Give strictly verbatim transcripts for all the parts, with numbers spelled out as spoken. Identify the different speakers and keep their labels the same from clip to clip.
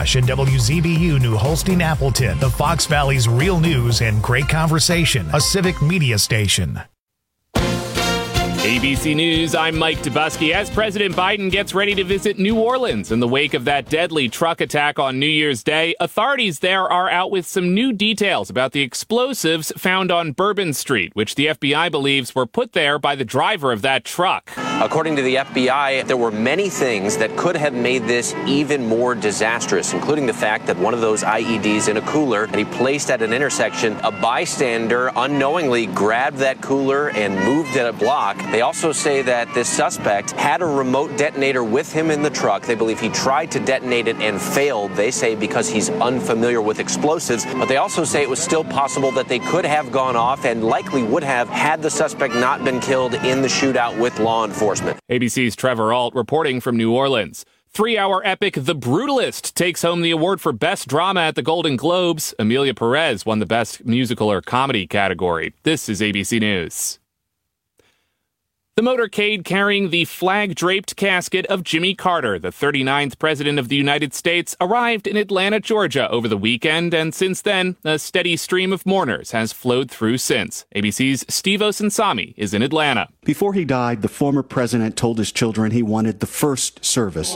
Speaker 1: Oshkosh and W Z B U New Holstein Appleton, the Fox Valley's real news and great conversation, a civic media station.
Speaker 2: A B C News, I'm Mike Dubusky. As President Biden gets ready to visit New Orleans in the wake of that deadly truck attack on New Year's Day, authorities there are out with some new details about the explosives found on Bourbon Street, which the F B I believes were put there by the driver of that truck.
Speaker 3: According to the F B I, there were many things that could have made this even more disastrous, including the fact that one of those I E Ds in a cooler that he placed at an intersection, a bystander unknowingly grabbed that cooler and moved it a block. They also say that this suspect had a remote detonator with him in the truck. They believe he tried to detonate it and failed, they say, because he's unfamiliar with explosives. But they also say it was still possible that they could have gone off and likely would have had the suspect not been killed in the shootout with law enforcement.
Speaker 2: A B C's Trevor Ault reporting from New Orleans. Three-hour epic The Brutalist takes home the award for Best Drama at the Golden Globes. Emilia Perez won the Best Musical or Comedy category. This is A B C News. The motorcade carrying the flag-draped casket of Jimmy Carter, the thirty-ninth President of the United States, arrived in Atlanta, Georgia over the weekend, and since then, a steady stream of mourners has flowed through since. A B C's Steve Osunsami is in Atlanta.
Speaker 4: Before he died, the former president told his children he wanted the first service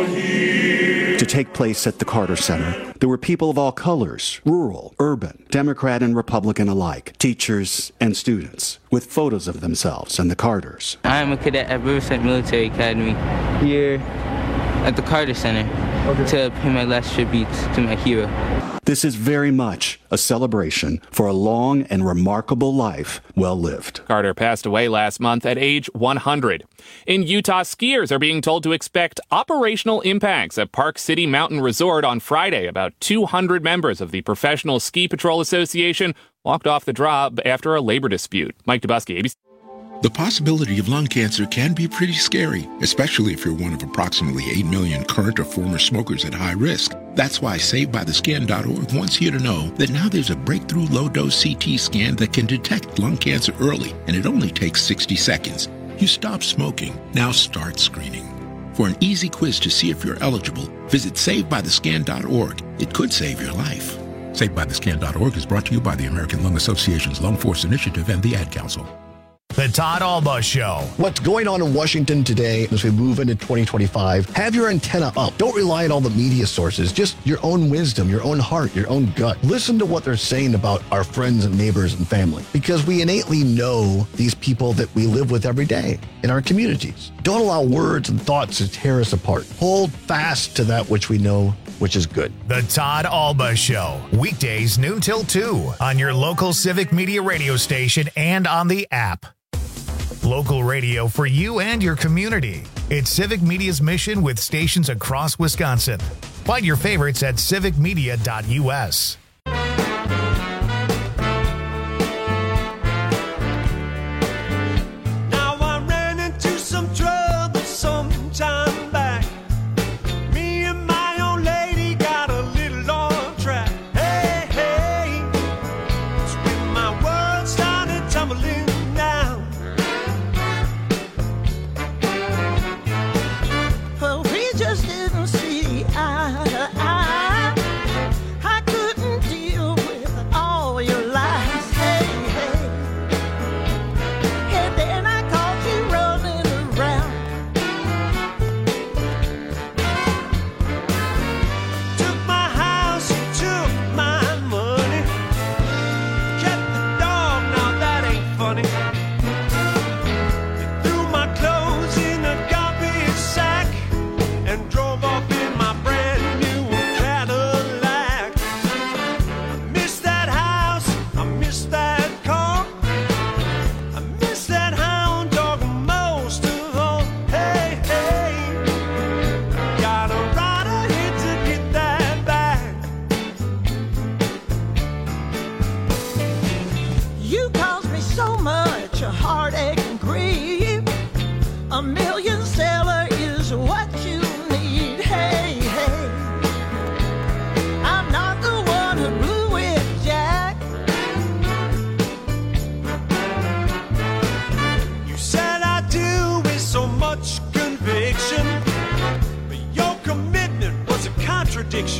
Speaker 4: to take place at the Carter Center. There were people of all colors, rural, urban, Democrat and Republican alike, teachers and students, with photos of themselves and the Carters.
Speaker 5: I am a cadet at Riverside Military Academy here at the Carter Center to pay my last tributes to my hero.
Speaker 4: This is very much a celebration for a long and remarkable life well lived.
Speaker 2: Carter passed away last month at age one hundred. In Utah, skiers are being told to expect operational impacts at Park City Mountain Resort on Friday. About two hundred members of the Professional Ski Patrol Association walked off the job after a labor dispute. Mike Dubusky, A B C.
Speaker 6: The possibility of lung cancer can be pretty scary, especially if you're one of approximately eight million current or former smokers at high risk. That's why Saved By The Scan dot org wants you to know that now there's a breakthrough low-dose C T scan that can detect lung cancer early, and it only takes sixty seconds. You stop smoking, now start screening. For an easy quiz to see if you're eligible, visit Saved By The Scan dot org. It could save your life. Saved By The Scan dot org is brought to you by the American Lung Association's Lung Force Initiative and the Ad Council.
Speaker 1: The Todd Alba Show.
Speaker 7: What's going on in Washington today as we move into twenty twenty-five? Have your antenna up. Don't rely on all the media sources. Just your own wisdom, your own heart, your own gut. Listen to what they're saying about our friends and neighbors and family, because we innately know these people that we live with every day in our communities. Don't allow words and thoughts to tear us apart. Hold fast to that which we know, which is good.
Speaker 1: The Todd Alba Show. Weekdays noon till two on your local Civic Media radio station and on the app. Local radio for you and your community. It's Civic Media's mission with stations across Wisconsin. Find your favorites at civic media dot U S.
Speaker 8: Just didn't see eye to eye. I couldn't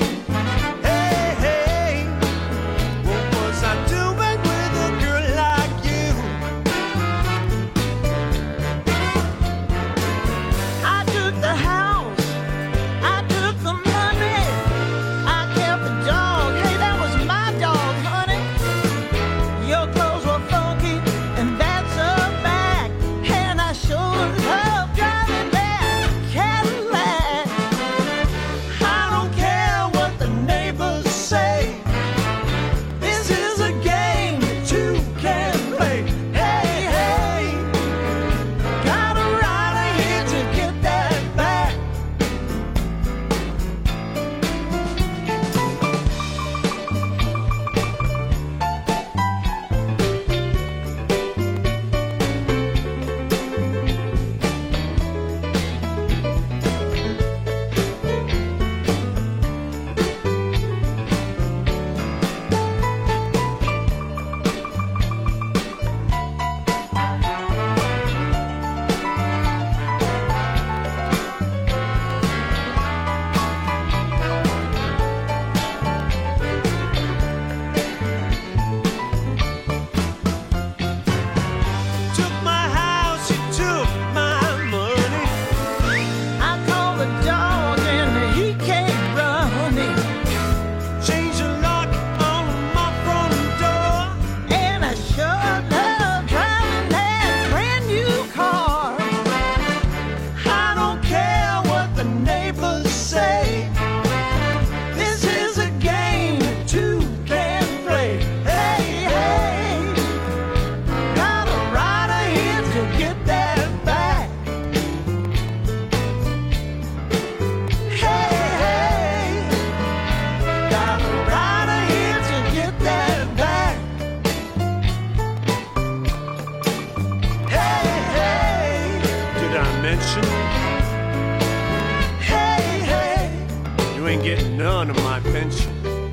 Speaker 8: none of my pension.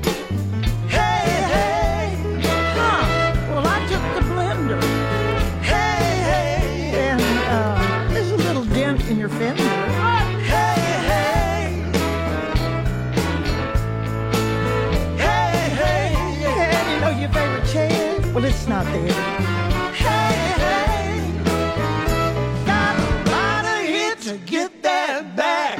Speaker 9: Hey, hey, huh? Well, I took the blender. Hey, hey, and uh, there's a little dent in your fender. Hey, hey, hey, hey, and you know your favorite chair? Well, it's not there. Hey, hey, got a lot of hit to get that back.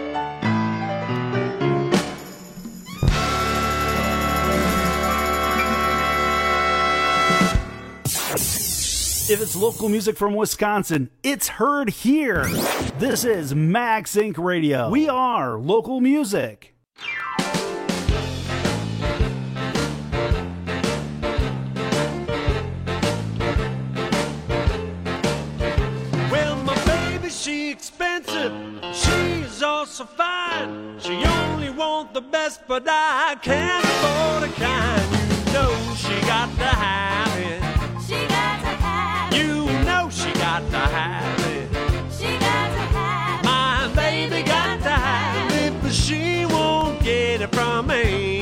Speaker 10: If it's local music from Wisconsin, it's heard here. This is Max Incorporated. Radio. We are local music.
Speaker 8: Well, my baby, she expensive. She's also fine. She only want the best, but I can't afford a kind. You know she got to have it.
Speaker 11: She got to have it.
Speaker 8: You know she got to have it.
Speaker 11: She got to have it.
Speaker 8: My baby got to have it, but she won't get it from me.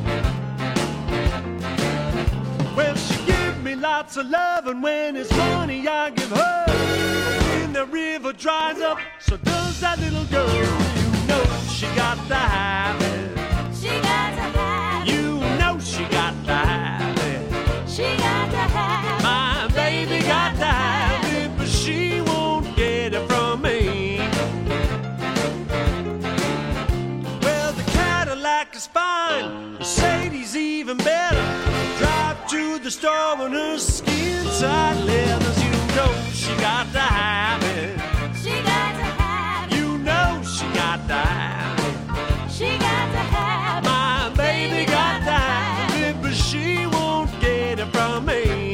Speaker 8: Well, she give me lots of love, and when it's money I give her. When the river dries up, so does that little girl. You know she got to have it.
Speaker 11: She got to have it.
Speaker 8: You know she got to have it.
Speaker 11: She got to have it.
Speaker 8: My baby got to have it, but she won't get it from me. Well, the Cadillac is fine, Mercedes even better. Drive to the store on her skin tight leathers. You know she got to have it.
Speaker 11: She got to have it.
Speaker 8: You know she got to have it.
Speaker 11: She got to have it.
Speaker 8: My baby got to have it, but she won't get it from me.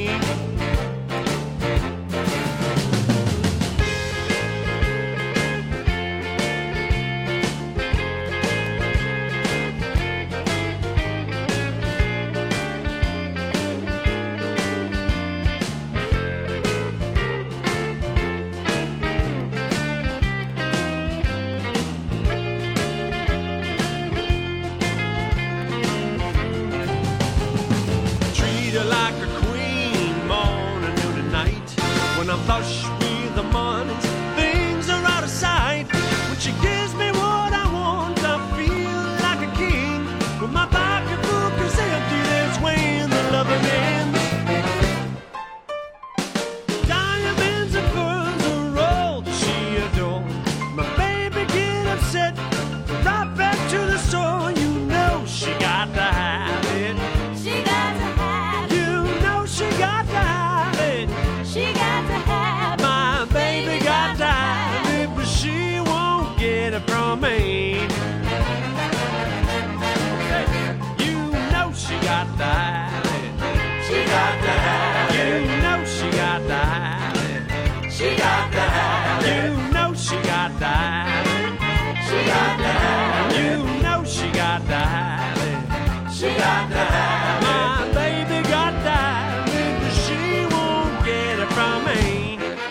Speaker 8: Like a queen, morning, noon, and night. When I'm flush with the mornings, things are out of sight. When she gives me what I want, I feel like a king. have it. She got to have it. My baby got to have it, but she won't get it from me.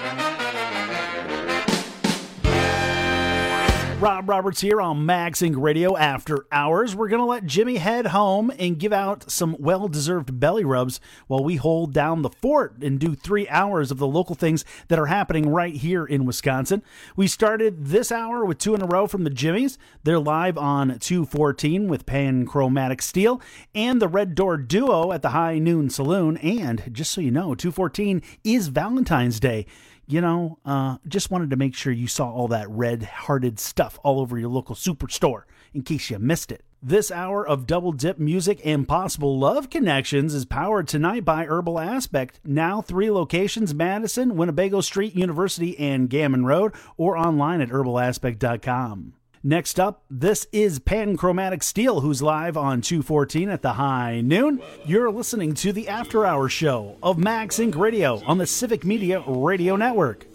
Speaker 10: Rob Roberts here on Max Inc Radio After Hours. We're going to let Jimmy head home and give out some well-deserved belly rubs while we hold down the fort and do three hours of the local things that are happening right here in Wisconsin. We started this hour with two in a row from the Jimmies. They're live on two fourteen with Panchromatic Steel and the Red Door Duo at the High Noon Saloon. And just so you know, two fourteen is Valentine's Day. You know, uh, just wanted to make sure you saw all that red-hearted stuff all over your local superstore in case you missed it. This hour of Double Dip music and possible love connections is powered tonight by Herbal Aspect. Now three locations: Madison, Winnebago Street, University, and Gammon Road, or online at herbal aspect dot com. Next up, this is Panchromatic Steel, who's live on two fourteen at the High Noon. You're listening to the After Hours show of Max Inc Radio on the Civic Media Radio Network.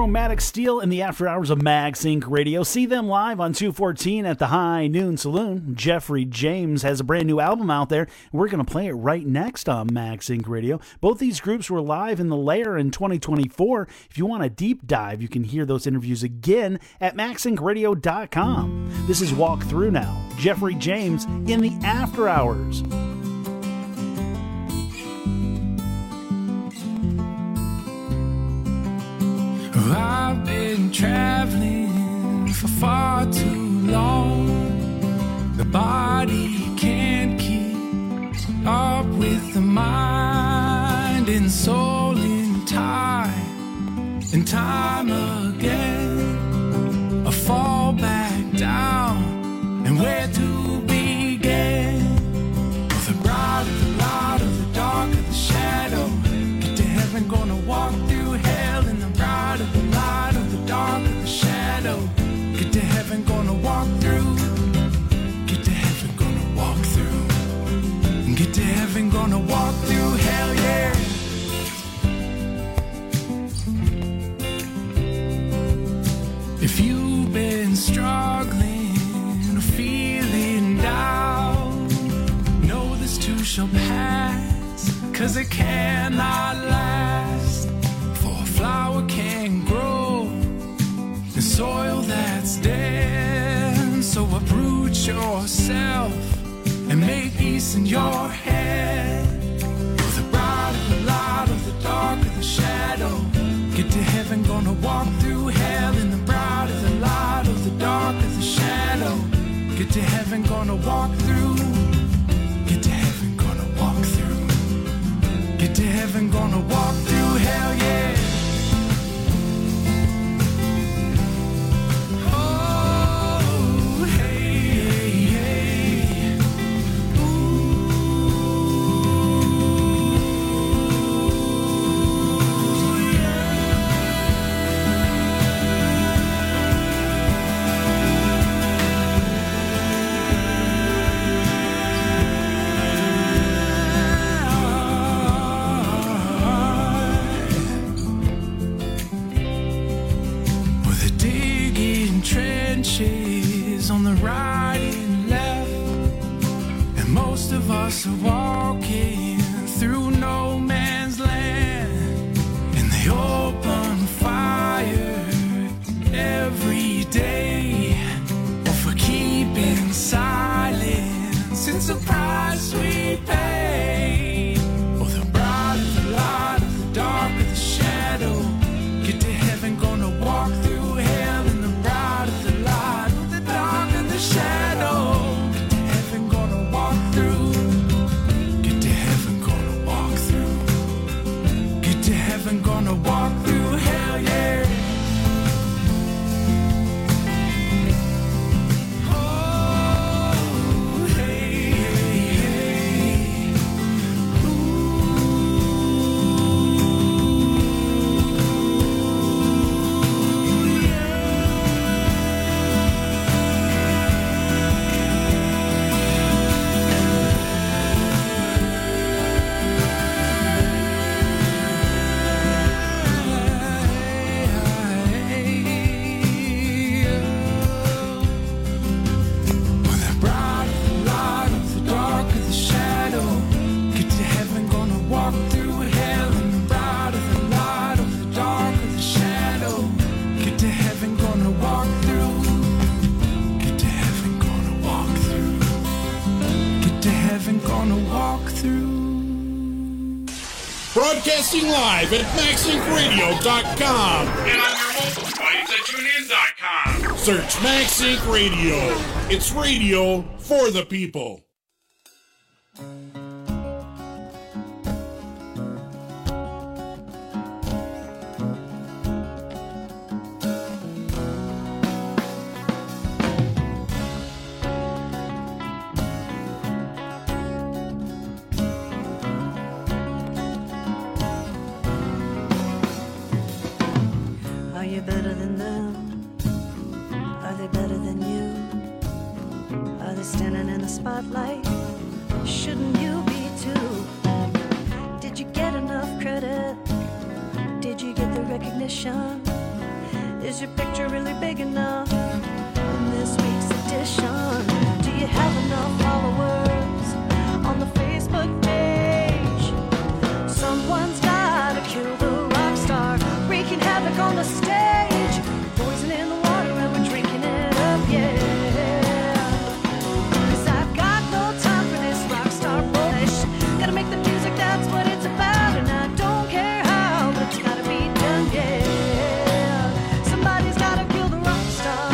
Speaker 10: Chromatic Steel in the after hours of MagSync Radio. See them live on two fourteen at the High Noon Saloon. Jeffrey James has a brand new album out there. We're going to play it right next on MagSync Radio. Both these groups were live in the Lair in twenty twenty-four. If you want a deep dive, you can hear those interviews again at mag sync radio dot com. This is Walk Through now. Jeffrey James in the after hours.
Speaker 12: I've been traveling for far too long. The body can't keep up with the mind and soul in time and time again. I fall back down, and where to begin? With the bright of the light of the dark of the shadow, get to heaven, gonna walk through hell in the bright of the light of the dark of the shadow. Get to heaven, gonna walk through. Get to heaven, gonna walk through. Get to heaven, gonna walk through hell, yeah. If you've been struggling or feeling down, know this too shall pass, 'cause it cannot last. For a flower can grow in soil that's dead. So uproot yourself and make peace in your head. With the bright of the light of the dark of the shadow, get to heaven, gonna walk through hell in the bright of the light of the dark of the shadow. Get to heaven, gonna walk through. Get to heaven, gonna walk through. Get to heaven, gonna walk through hell, yeah. Oh, hey, hey, hey. Trenches on the right and left, and most of us are walking through no man's land. And they open fire every day, or for keeping silence. It's a price we pay. Oh, the bright of the light of the dark of the shadow. Get to heaven, gonna walk through hell in the bright of the light of the dark of the shadow. Get to heaven, gonna walk through. Get to heaven, gonna walk through. Get to heaven, gonna walk through hell, yeah. Oh, hey, hey, hey.
Speaker 13: Broadcasting live at mag sync radio dot com and on your mobile device at tune in dot com. Search MagSync Radio. It's radio for the people.
Speaker 14: Are you better than them? Are they better than you? Are they standing in the spotlight? Shouldn't you be too? Did you get enough credit? Did you get the recognition? Is your picture really big enough in this week's edition? Do you have enough followers on the Facebook page? Someone's gotta kill the rock star, wreaking havoc on the stage, poison in the water and we're drinking it up, yeah. Cause I've got no time for this rock star bullshit. Gotta make the music, that's what it's about, and I don't care how, but it's gotta be done, yeah. Somebody's gotta kill the rock star.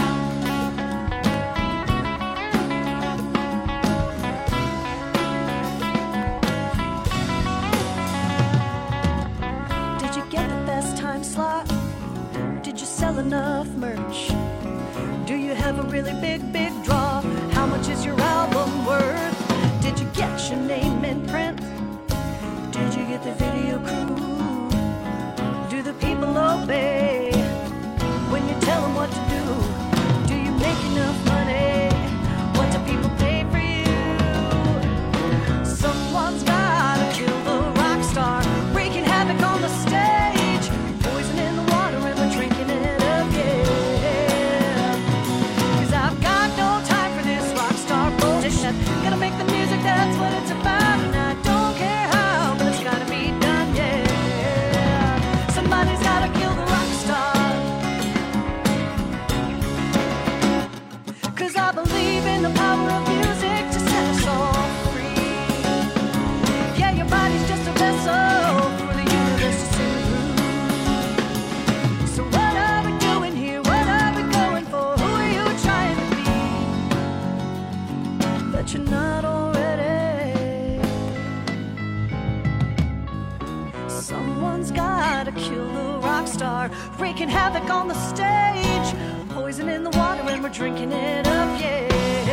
Speaker 14: Did you get the best time slot? Did you sell enough merch? Do you have a really big, big draw? How much is your album worth? Did you get your name in print? Did you get the video crew? Do the people obey when you tell them what to do? Do you make enough money? What do people pay for you? Someone's gotta kill the rock star, wreaking havoc on the stage, poison in the water and we're drinking it up, yeah. Cause I've got no time for this rock star bullshit. Gotta make the music, that's what it's about, and I don't care how, but it's gotta be done, yeah. Somebody's gotta kill the rock star. Cause I believe in the power of music to set us all free. Yeah, your body's just a vessel for the universe to sing through. So what are we doing here? What are we going for? Who are you trying to be? But you're not already. Someone's gotta kill the rock star, wreaking havoc on the stage, poison in the water and we're drinking it up, yeah.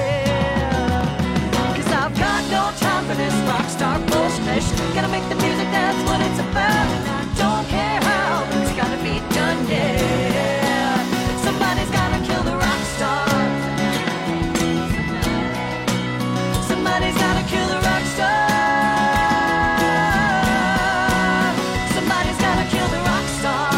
Speaker 14: Cause I've got no time for this rock star bullshit. Gotta make the music, that's what it's about, and I don't care how, but it's gotta be done, yeah. Somebody's gotta kill the rock star. Somebody's gotta kill the rock star. Somebody's gotta kill the rock star.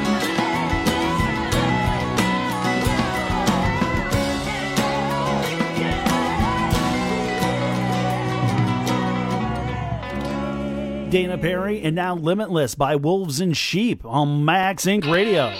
Speaker 10: Dana Perry, and now Limitless by Wolves and Sheep on Max Inc Radio.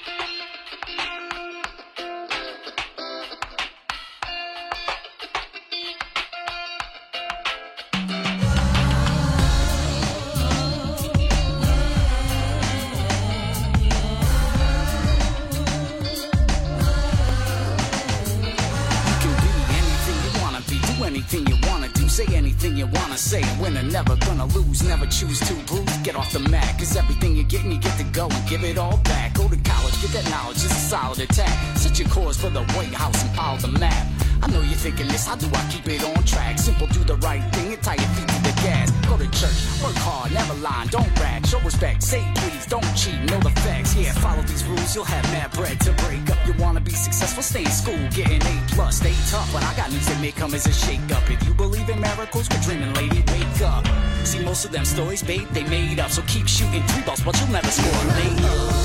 Speaker 15: Never choose to bruise, get off the mat. Cause everything you're getting, you get to go and give it all back. Go to college, get that knowledge, it's a solid attack. Set your course for the White House and follow the map. I know you're thinking this, how do I keep it on track? Simple, do the right thing and tie your feet to the gas. Go to church, work hard, never lie, don't brag. Show respect, say please, don't cheat, know the facts. Yeah, follow these rules, you'll have mad bread to break up. You wanna be successful, stay in school, get an A plus, stay tough. But I got news that may come as a shake up. If you believe in miracles, quit dreaming, lady, wake up. See, most of them stories, babe, they made up. So keep shooting three balls, but you'll never score a lay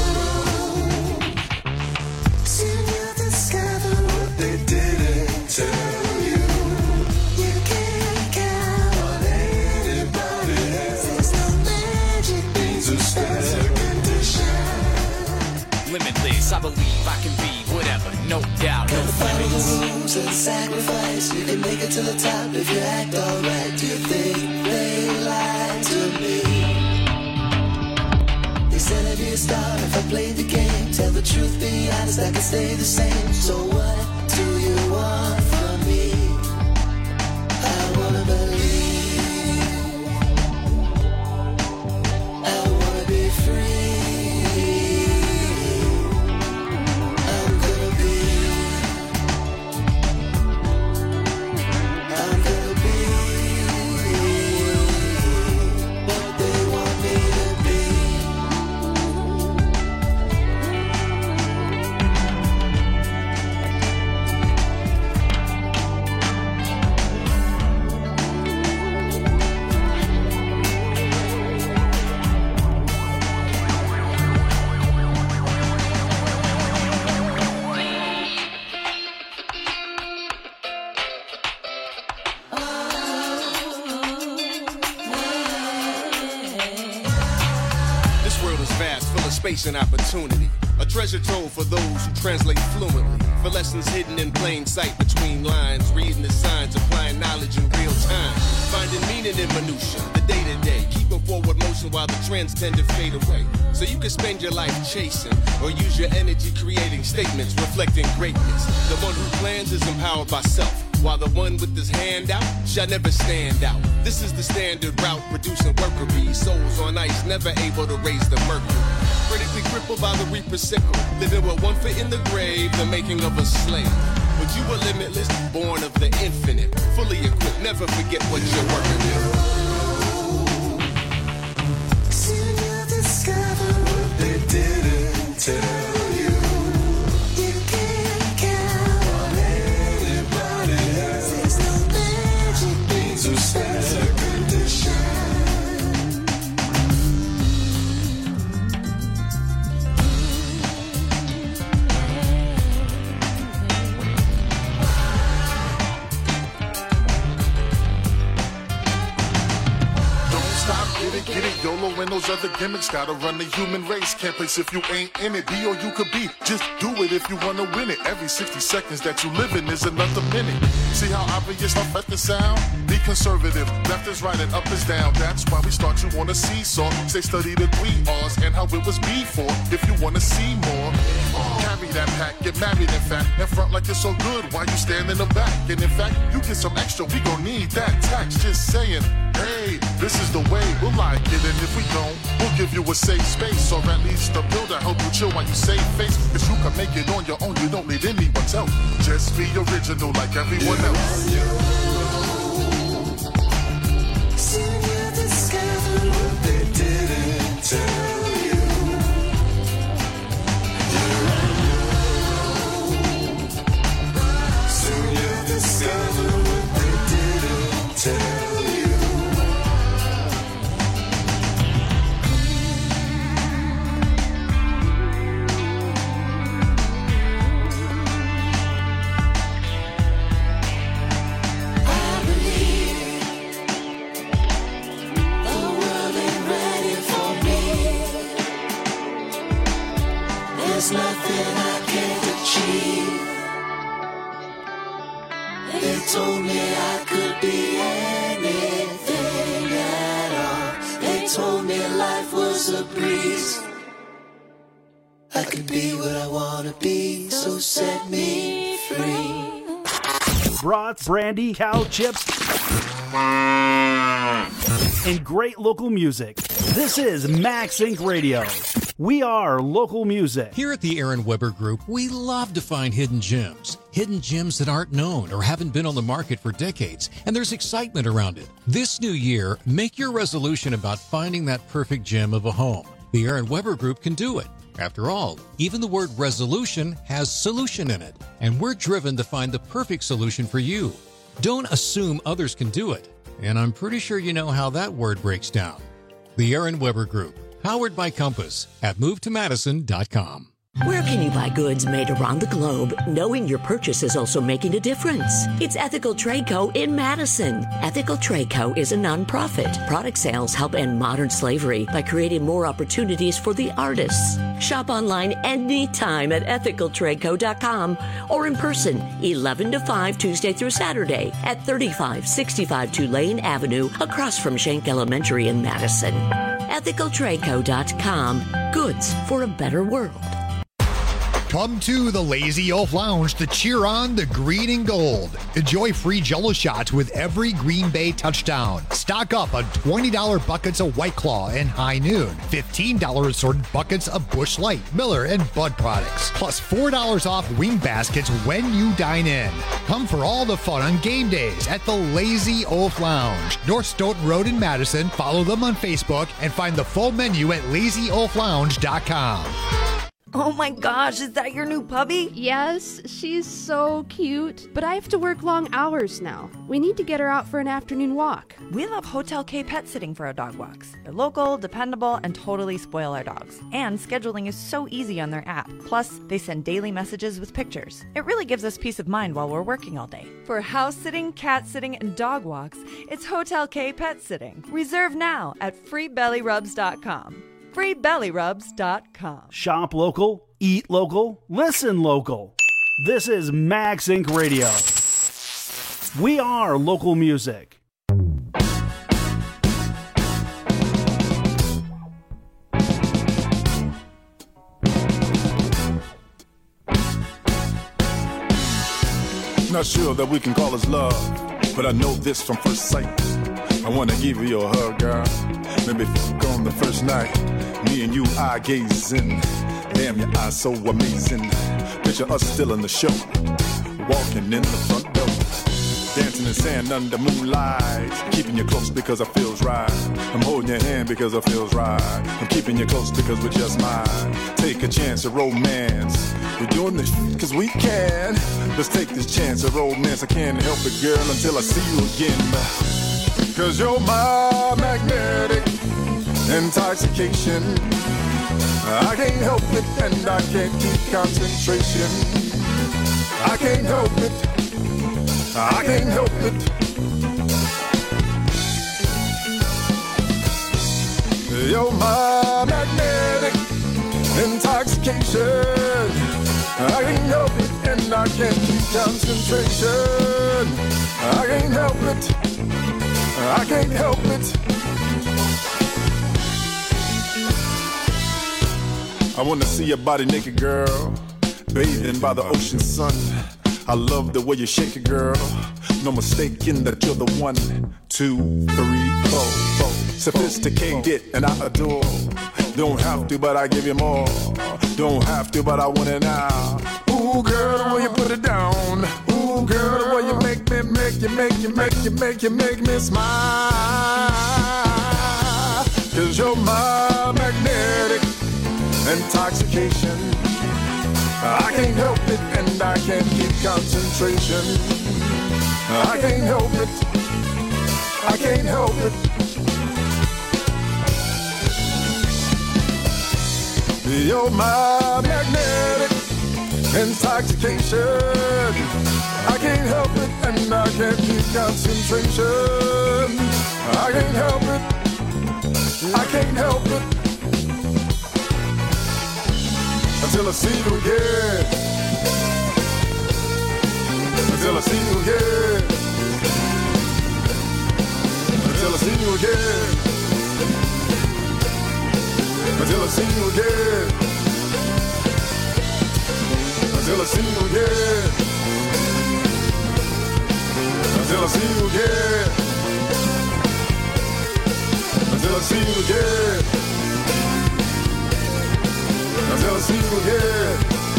Speaker 16: Soon you'll discover what they didn't tell you. You can't count on anybody else. There's no magic things or special condition.
Speaker 15: Limitless, I believe I can be whatever, no doubt, no limits.
Speaker 16: Follow the rules and sacrifice. You can make it to the top if you act alright. Do you think they lied to me? They said I'd be a star if I played the game. Tell the truth, be honest, I can stay the same. So what do you want from me? I wanna believe. I wanna be free. I'm gonna be. I'm gonna be what they want me to be.
Speaker 17: space and opportunity. A treasure trove for those who translate fluently. For lessons hidden in plain sight between lines. Reading the signs, applying knowledge in real time. Finding meaning in minutia, the day-to-day. Keeping forward motion while the trends tend to fade away. So you can spend your life chasing, or use your energy creating statements reflecting greatness. The one who plans is empowered by self, while the one with his hand out shall never stand out. This is the standard route, producing worker bees. Souls on ice, never able to raise the mercury. Critically crippled by the reaper's sickle, living with one foot in the grave, the making of a slave. But you were limitless, born of the infinite, fully equipped, never forget what you're working with.
Speaker 16: Soon you'll discover what they didn't tell you. You can't count on anybody else. There's no magic beans or special condition.
Speaker 18: Get it, YOLO and those other gimmicks. Gotta run the human race. Can't place if you ain't in it. Be or you could be. Just do it if you wanna win it. Every sixty seconds that you living is another minute. See how obvious I'm at the sound? Be conservative. Left is right and up is down. That's why we start you on a seesaw. Say study the three R's and how it was before. If you wanna see more, carry that pack. Get married in fact. In front like it's so good while you stand in the back. And in fact, you get some extra. We gon' need that tax. Just saying, hey, this is the way. We'll like it, and if we don't, we'll give you a safe space, or at least a builder help you chill while you save face. Cause you can make it on your own, you don't need anyone's help. Just be original like everyone else.
Speaker 16: Soon you'll discover what they didn't tell you. Soon you'll discover what they didn't tell you. There's nothing I can't achieve. They told me I could be anything at all. They told me life was a breeze. I could be what I wanna be, so set me free.
Speaker 10: Brats, brandy, cow chips, and great local music. This is Max Incorporated. Radio. We are local music.
Speaker 19: Here at the Aaron Weber Group, we love to find hidden gems. Hidden gems that aren't known or haven't been on the market for decades, and there's excitement around it. This new year, make your resolution about finding that perfect gem of a home. The Aaron Weber Group can do it. After all, even the word resolution has solution in it, and we're driven to find the perfect solution for you. Don't assume others can do it, and I'm pretty sure you know how that word breaks down. The Aaron Weber Group, powered by Compass at move to madison dot com.
Speaker 20: Where can you buy goods made around the globe, knowing your purchase is also making a difference? It's Ethical Trade Co. in Madison. Ethical Trade Co. is a nonprofit. Product sales help end modern slavery by creating more opportunities for the artists. Shop online anytime at ethical trade co dot com or in person eleven to five Tuesday through Saturday at thirty-five sixty-five Tulane Avenue across from Schenck Elementary in Madison. ethical trade co dot com. Goods for a better world.
Speaker 21: Come to the Lazy Elf Lounge to cheer on the green and gold. Enjoy free Jell-O shots with every Green Bay touchdown. Stock up on twenty dollars buckets of White Claw and High Noon. fifteen dollars assorted buckets of Busch Light, Miller, and Bud products. Plus four dollars off wing baskets when you dine in. Come for all the fun on game days at the Lazy Elf Lounge. North Stoughton Road in Madison. Follow them on Facebook and find the full menu at lazy elf lounge dot com.
Speaker 22: Oh my gosh, is that your new puppy?
Speaker 23: Yes, she's so cute. But I have to work long hours now. We need to get her out for an afternoon walk.
Speaker 24: We love Hotel K Pet Sitting for our dog walks. They're local, dependable, and totally spoil our dogs. And scheduling is so easy on their app. Plus, they send daily messages with pictures. It really gives us peace of mind while we're working all day.
Speaker 22: For house sitting, cat sitting, and dog walks, it's Hotel K Pet Sitting. Reserve now at free belly rubs dot com.
Speaker 24: free belly rubs dot com.
Speaker 10: Shop local, eat local, listen local. This is Max Incorporated. Radio. We are local music.
Speaker 18: Not sure that we can call this love, but I know this from first sight. I wanna give you a hug, girl. Maybe fuck on the first night. Me and you eye gazing. Damn, your eyes so amazing. Picture us still in the show, walking in the front door, dancing in sand under moonlight. Keeping you close because it feels right. I'm holding your hand because it feels right. I'm keeping you close because we're just mine. Take a chance at romance. We're doing this cause we can. Let's take this chance at romance. I can't help it, girl, until I see you again. Cause you're my magnetic intoxication. I can't help it and I can't keep concentration. I can't help it, I can't help it. You're my magnetic intoxication. I can't help it and I can't keep concentration. I can't help it, I can't help it. I wanna see your body naked, girl, bathing by the ocean sun. I love the way you shake it, girl. No mistaking that you're the one. Two, three, four, four. Sophisticated and I adore. Don't have to, but I give you more. Don't have to, but I want it now. Ooh, girl, the way you put it down. Ooh, girl, the way you make me, make you, make you, make you, make you, make me smile. Cause you're my magnetic intoxication. I can't help it and I can't keep concentration. I can't help it, I can't help it. You're my magnetic intoxication. I can't help it and I can't keep concentration. I can't help it, I can't help it. Until I see you again. Until I see you again. Until I see you again. Until I see you again. Until I see you again. Until I see you again. Until I see you again. Until I see you again.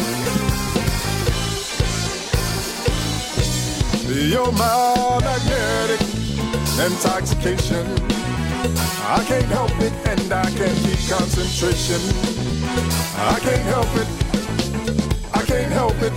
Speaker 18: You're my magnetic intoxication. I can't help it and I can't keep concentration. I can't help it, I can't help it.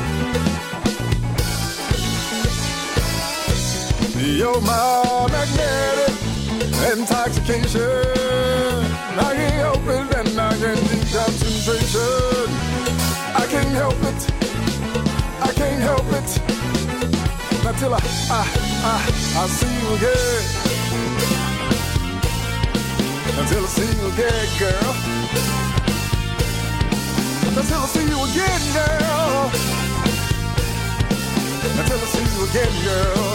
Speaker 18: You're my magnetic intoxication. I can't help it and I can't keep concentration. I can't help it, I can't help it. Until I, I, I, I see you again. Until I see you again, girl. Until I see you again, girl. Until I see you again, girl.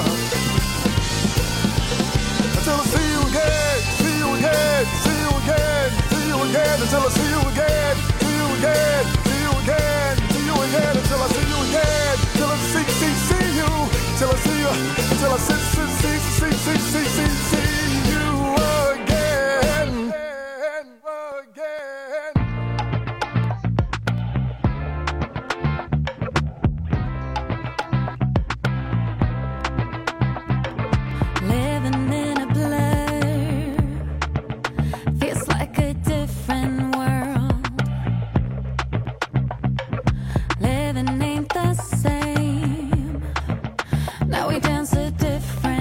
Speaker 18: Until I see you again, see you again, see you again, see you again. Until I see you again, see you again, see you again, see you again. Until I see you again, till I see, see, see you. Till I see you, till I see, see, see, see, see, see, see, see you again.
Speaker 11: Living in a blur feels like a different world. Living ain't the same. Now we dance a different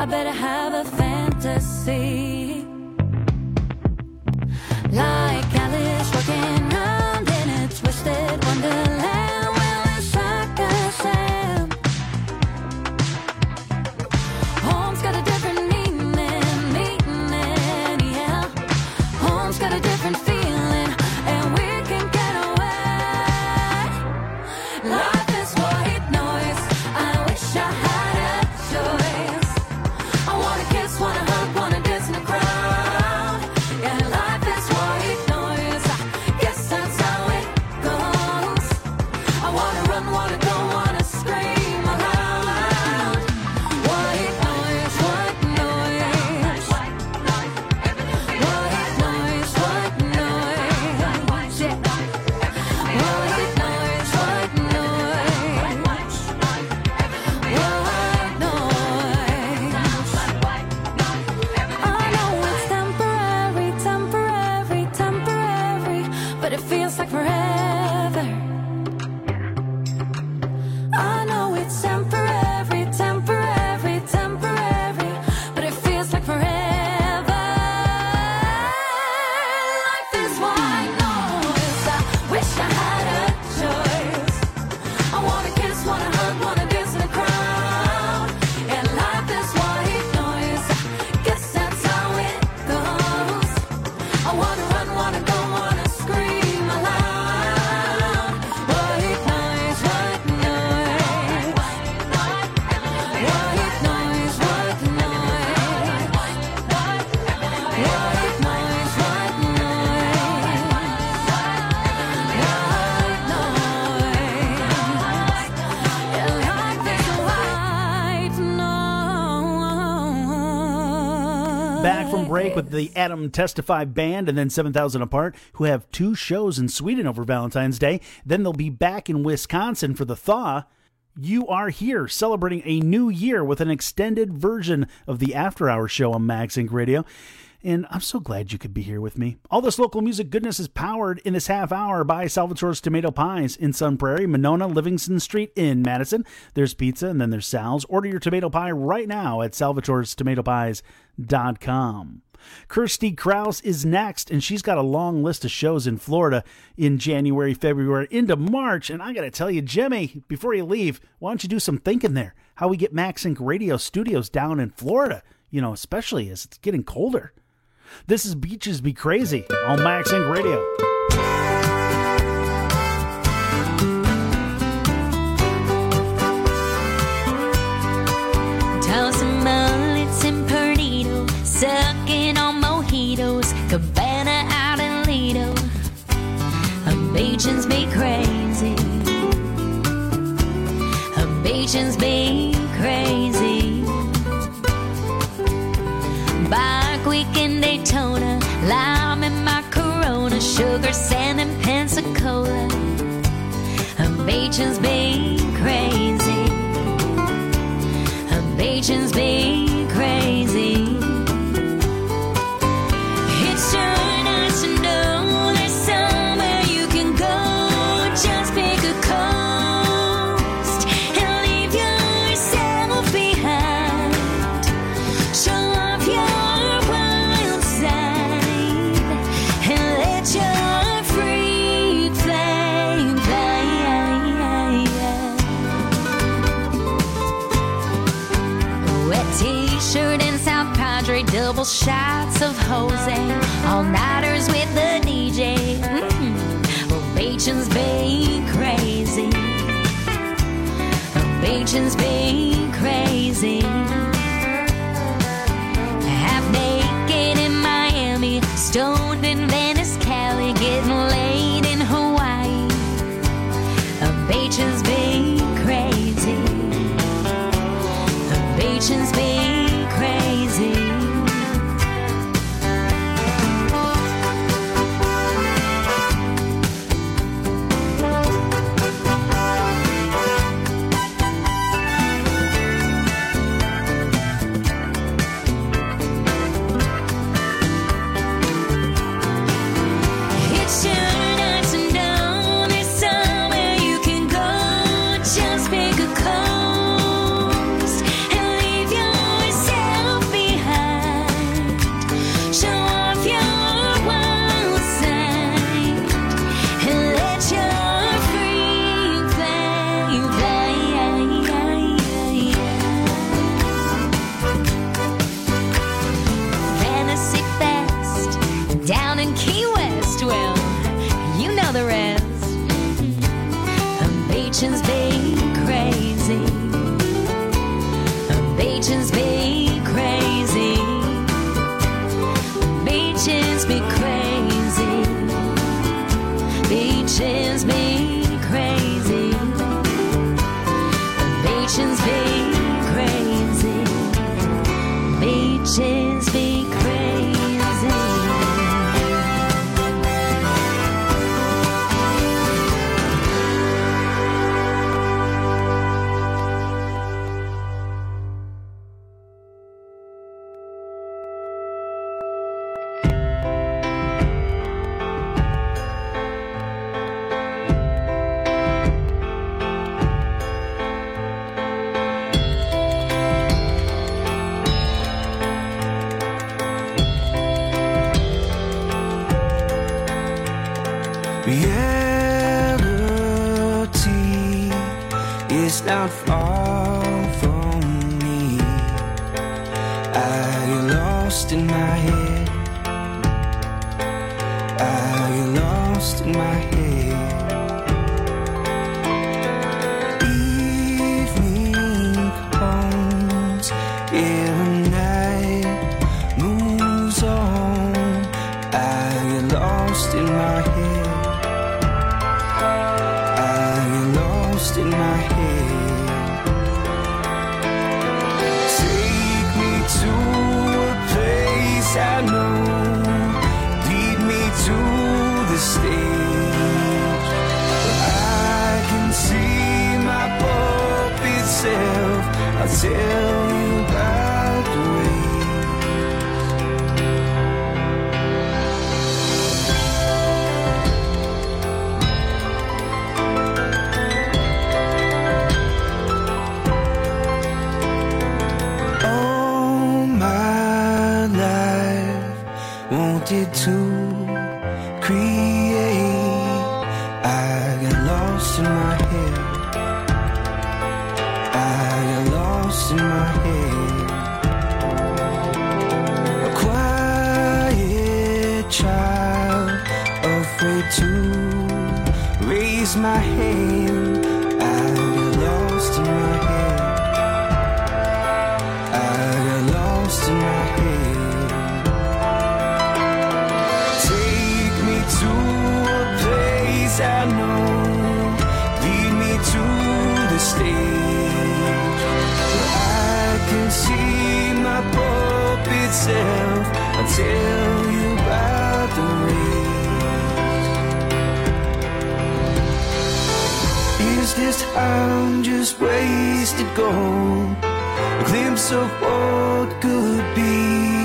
Speaker 11: I better have a fantasy. Like Alice walking round in a twisted wonderland. Well, it's like I said, home's got a different meaning, meaning, yeah. Home's got a different feeling, and we can get away. Life is white noise. I wish I had a choice. I wanna kiss, wanna hug, wanna dance in the crowd. Yeah, life is white noise. I guess that's how it goes. I wanna run, wanna go, wanna scream aloud. White noise, white noise. White noise, white noise. Yeah. White noise, white noise. White noise. I know it's temporary, temporary, temporary, but it feels like forever. I know it's temporary, temporary, temporary, but it feels like forever. Life is white noise. I wish I had a choice. I wanna kiss, wanna hug, wanna dance in the crowd. And life is white noise. I guess that's how it goes. I wanna run, wanna go, wanna scream aloud. White noise, white noise. White noise, white noise. White noise, white
Speaker 10: Back from break with the Adam Testify Band and then seven thousand Apart, who have two shows in Sweden over Valentine's Day. Then they'll be back in Wisconsin for the Thaw. You are here celebrating a new year with an extended version of the After Hours show on MagSync Radio. And I'm so glad you could be here with me. All this local music goodness is powered in this half hour by Salvatore's Tomato Pies in Sun Prairie, Monona, Livingston Street in Madison. There's pizza and then there's Sal's. Order your tomato pie right now at salvatores tomato pies dot com. Kirsty Krause is next, and she's got a long list of shows in Florida in January, February, into March. And I got to tell you, Jimmy, before you leave, why don't you do some thinking there? How we get MagSync Radio studios down in Florida, you know, especially as it's getting colder. This is Beaches Be Crazy on MagSync Radio.
Speaker 11: Tossing mullets and Perdido, sucking on mojitos, Cabana out in Lido. Beaches be crazy. Beaches be crazy. Bike week in Daytona, lime in my Corona, sugar sand and Pensacola. Beaches be crazy. Beaches be crazy. It's so nice to know there's somewhere you can go. Just pick a coast and leave yourself behind. Show off your wild side and let your freak flame fly. Wet t-shirt and South Padre, double shots of Jose, all-nighters with the D J. Mm-hmm. Well, Beaches be crazy. Well, Beaches be crazy. Half naked in Miami, stoned in Venice, Cali, getting laid in Hawaii. Well, Beaches be crazy. Well, Beaches be crazy. Beaches be crazy. Beaches be crazy. Beaches be crazy. Beaches be crazy. Beaches be crazy. Beaches be crazy.
Speaker 2: Reality is not far from me. I get lost in my head. I get lost in my head. Evening comes, yeah, the night moves on. I get lost in my head. In my head, take me to a place I know, lead me to the stage where I can see my puppet self. I'll tell you about the wanted to create. I got lost in my head. I got lost in my head. A quiet child, afraid to raise my hand. I got lost in my head. I got lost in my head. I know, lead me to the stage where I can see my puppet self. I'll tell you about the race. Is this time just wasted gold? A glimpse of what could be?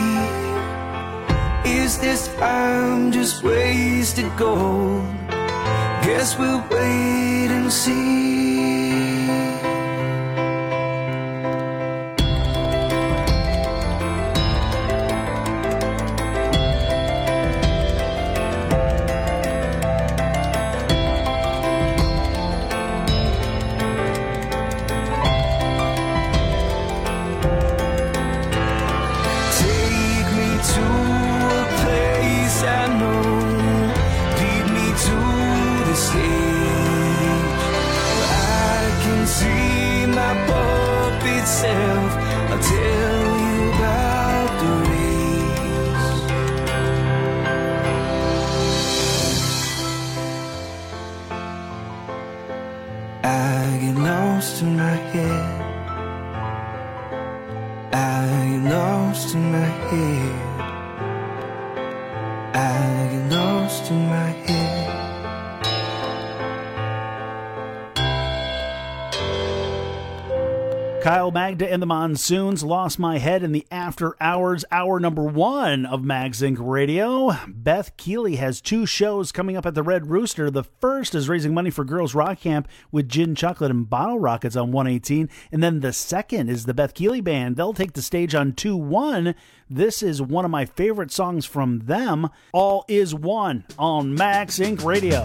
Speaker 2: Is this time just wasted gold? Guess we'll wait and see. Take me to a place I know, lead me to the stage where I can see my puppet self. I'll tell you about the race. I get lost in my head. I get lost in my head. I get lost in my head.
Speaker 10: Kyle Magda and the Monsoons, Lost My Head in the After Hours, hour number one of Mags Inc Radio. Beth Keeley has two shows coming up at the Red Rooster. The first is raising money for Girls Rock Camp with Gin Chocolate and Bottle Rockets on one eighteen. And then the second is the Beth Keeley Band. They'll take the stage on two one. This is one of my favorite songs from them, All Is One, on Mags Inc Radio.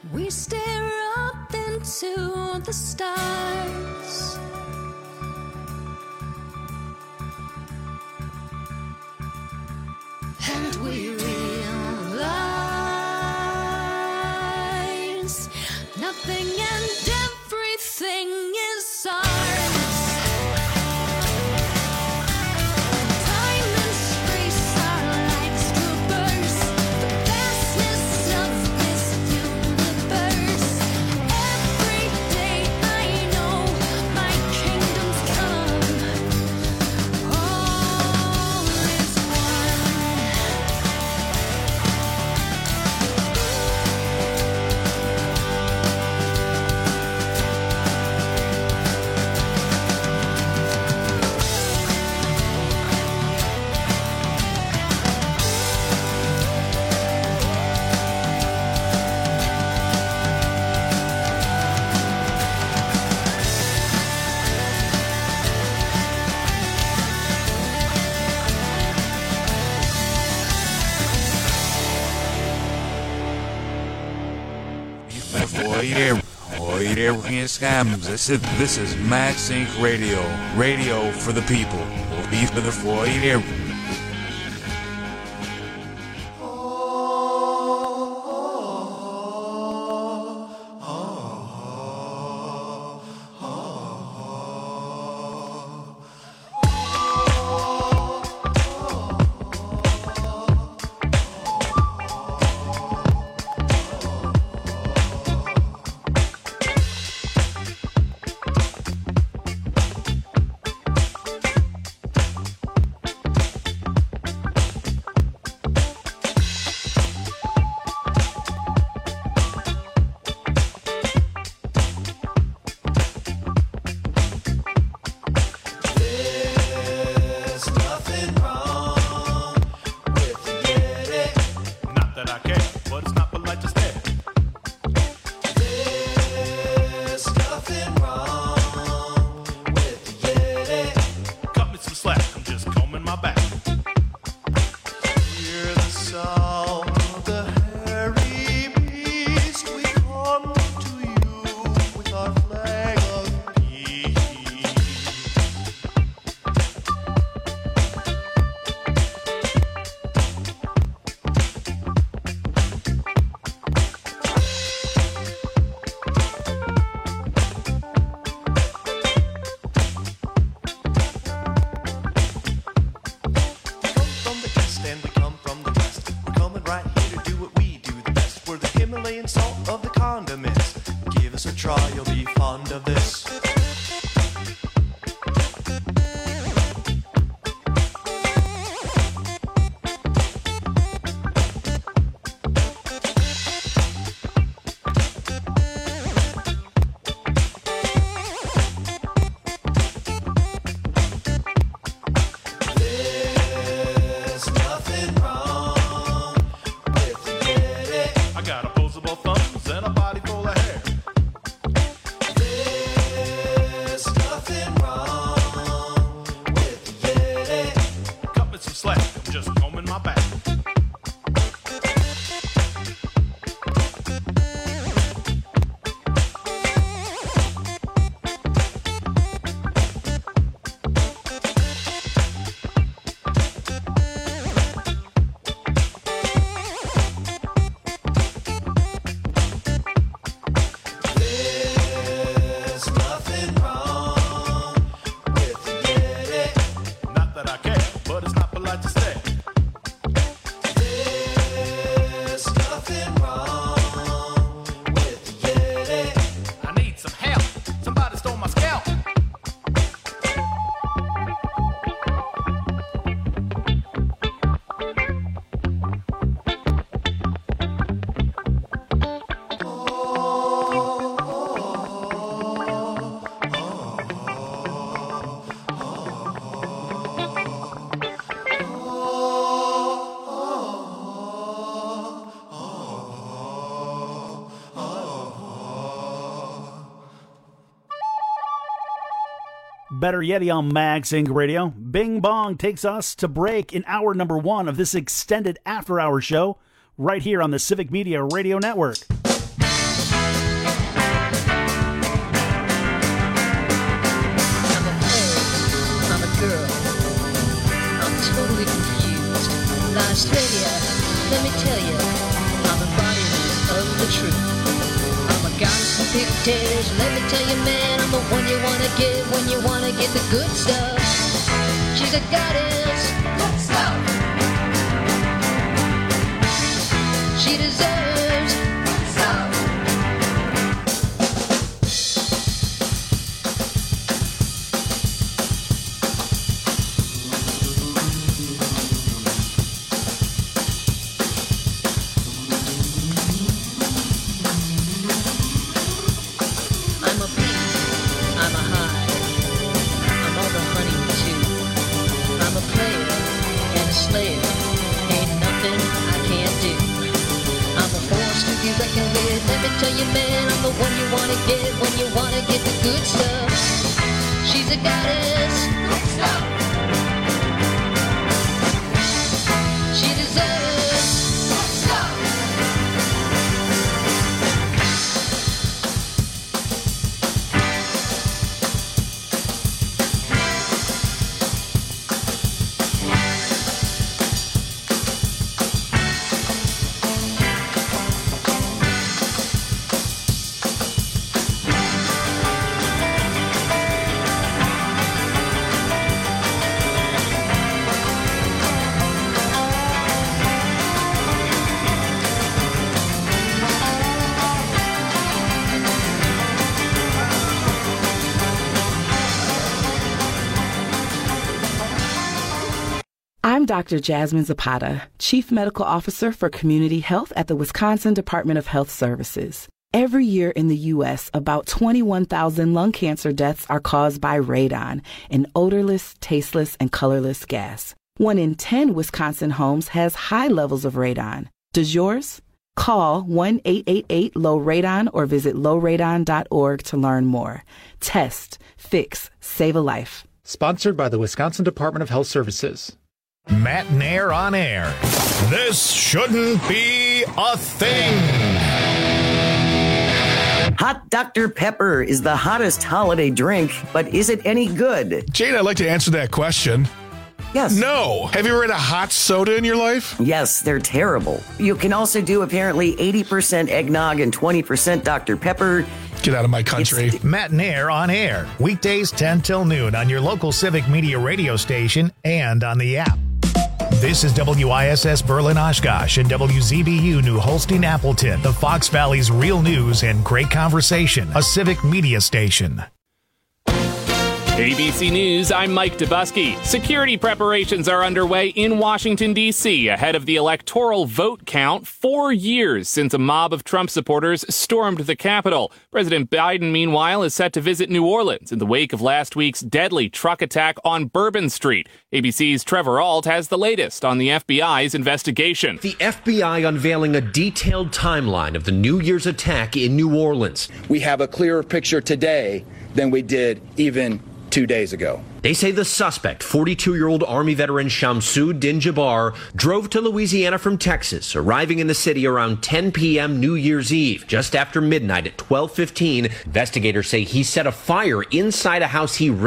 Speaker 11: We stare up into the stars. And we realize nothing and everything is ours. Time and space are like stroopers. The vastness of this universe. Every day I know my kingdom's come. All is
Speaker 3: Oi there, oi there, scams. This is this is Max Incorporated. Radio, radio for the people. Be for the oi there.
Speaker 10: Better Yeti on Max Inc Radio. Bing Bong takes us to break in hour number one of this extended after-hour show right here on the Civic Media Radio Network.
Speaker 4: Australia, let me tell you, I'm embodiment of the truth. I'm a goddess from pigtails, let me tell you, man, I'm the one you wanna get when you wanna get the good stuff. She's a goddess. Good stuff. She deserves good stuff. I'm a bee, I'm a hive, I'm all the honey too. I'm a player and a slayer, ain't nothing I can't do. I'm a force to be reckoned with, let me tell you, man, I'm the one you wanna get when you wanna get the good stuff. She's a goddess. Good stuff. She deserves good stuff.
Speaker 5: I'm Doctor Jasmine Zapata, Chief Medical Officer for Community Health at the Wisconsin Department of Health Services. Every year in the U S, about twenty-one thousand lung cancer deaths are caused by radon, an odorless, tasteless, and colorless gas. One in ten Wisconsin homes has high levels of radon. Does yours? Call one eight eight eight low radon or visit low radon dot org to learn more. Test, fix, save a life.
Speaker 6: Sponsored by the Wisconsin Department of Health Services.
Speaker 1: Matt Nair on air. This shouldn't be a thing.
Speaker 7: Hot Doctor Pepper is the hottest holiday drink, but is it any good?
Speaker 25: Jane, I'd like to answer that question.
Speaker 7: Yes.
Speaker 25: No. Have you ever had a hot soda in your life?
Speaker 7: Yes, they're terrible. You can also do apparently eighty percent eggnog and twenty percent Doctor Pepper.
Speaker 25: Get out of my country.
Speaker 1: It's Matt Nair on air. Weekdays ten till noon on your local Civic Media radio station and on the app. This is W I S S Berlin Oshkosh and W Z B U New Holstein Appleton, the Fox Valley's real news and great conversation, a Civic Media station.
Speaker 26: A B C News, I'm Mike Dubusky. Security preparations are underway in Washington, D C ahead of the electoral vote count, four years since a mob of Trump supporters stormed the Capitol. President Biden, meanwhile, is set to visit New Orleans in the wake of last week's deadly truck attack on Bourbon Street. A B C's Trevor Ault has the latest on the F B I's investigation.
Speaker 27: The F B I unveiling a detailed timeline of the New Year's attack in New Orleans.
Speaker 28: We have a clearer picture today than we did even two days ago.
Speaker 27: They say the suspect, forty-two-year-old Army veteran Shamsud Din Jabbar, drove to Louisiana from Texas, arriving in the city around ten p.m. New Year's Eve. Just after midnight at twelve fifteen, investigators say he set a fire inside a house he